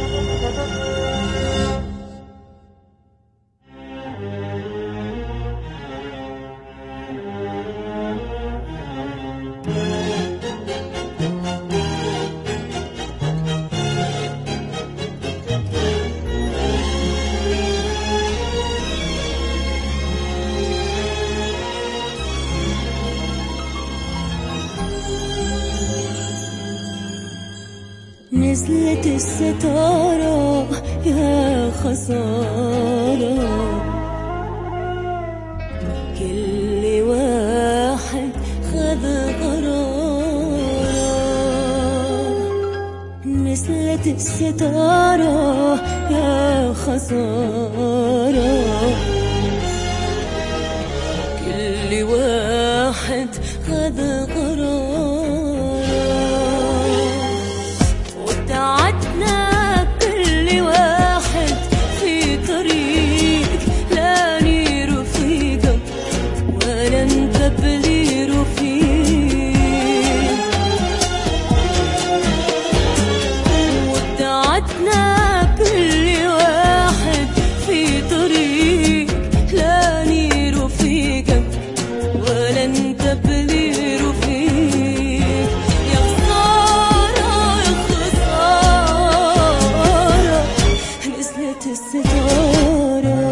نزلت الستارة يا خسارة، كل واحد خذ قراره. نزلت الستارة يا خسارة، كل واحد خذ قراره. وابتعدنا كل واحد في طريق، لا لي رفيقك ولا انت بلي رفيق. وابتعدنا كل واحد في طريق، لا لي رفيقك ولا انت بلي رفيق. يا خسارة يا خسارة، نزلت الستارة.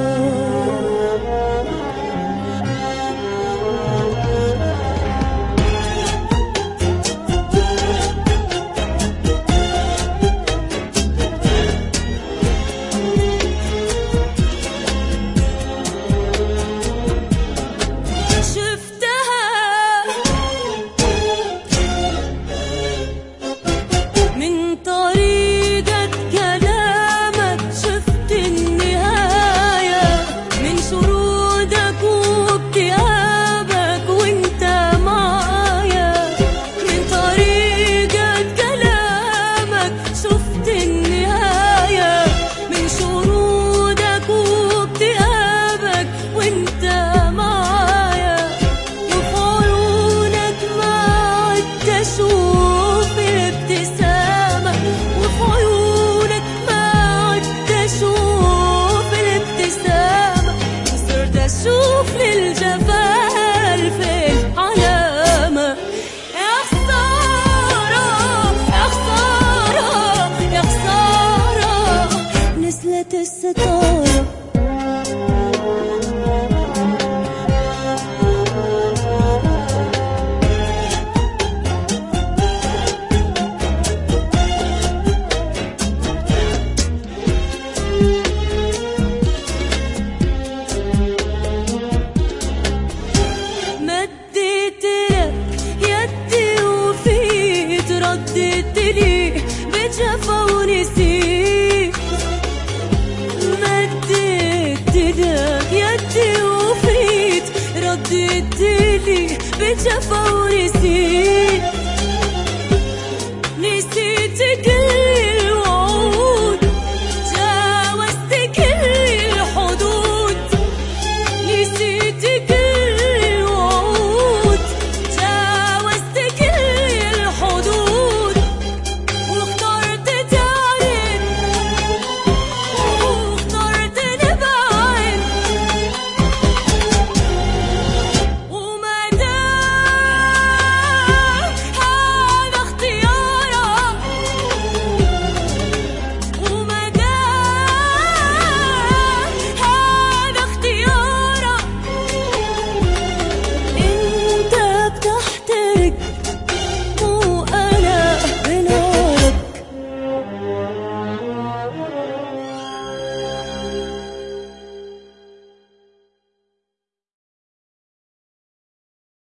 من طريقة كلامك شفت النهاية، من شرودك واكتئابك وانت معايا. من طريقة كلامك شفت النهاية، من شرودك واكتئابك وانت معايا. وفي عيونك ما عدت اشوف الابتسامة، وفي عيونك ما عدت اشوف الابتسامة. وصرت اشوف للجمال في العلامة. يا خسارة يا خسارة يا خسارة، نزلت الستارة. مديت لك يدي وفيت، رديت لي بجفا ونسيت. مديت لك يدي وفيت، رديت لي بجفا ونسيت.